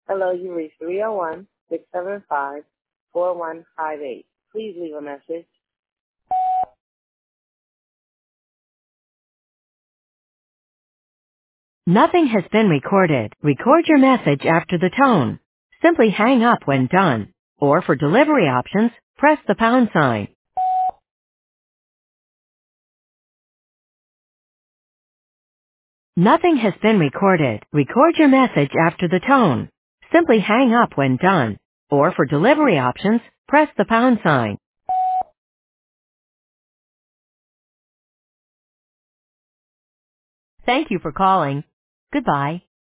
Hello, you reached 301-675-4158. Please leave a message. Nothing has been recorded. Record your message after the tone. Simply hang up when done. Or for delivery options, press the pound sign. Nothing has been recorded. Record your message after the tone. Simply hang up when done. Or for delivery options, press the pound sign. Thank you for calling. Goodbye.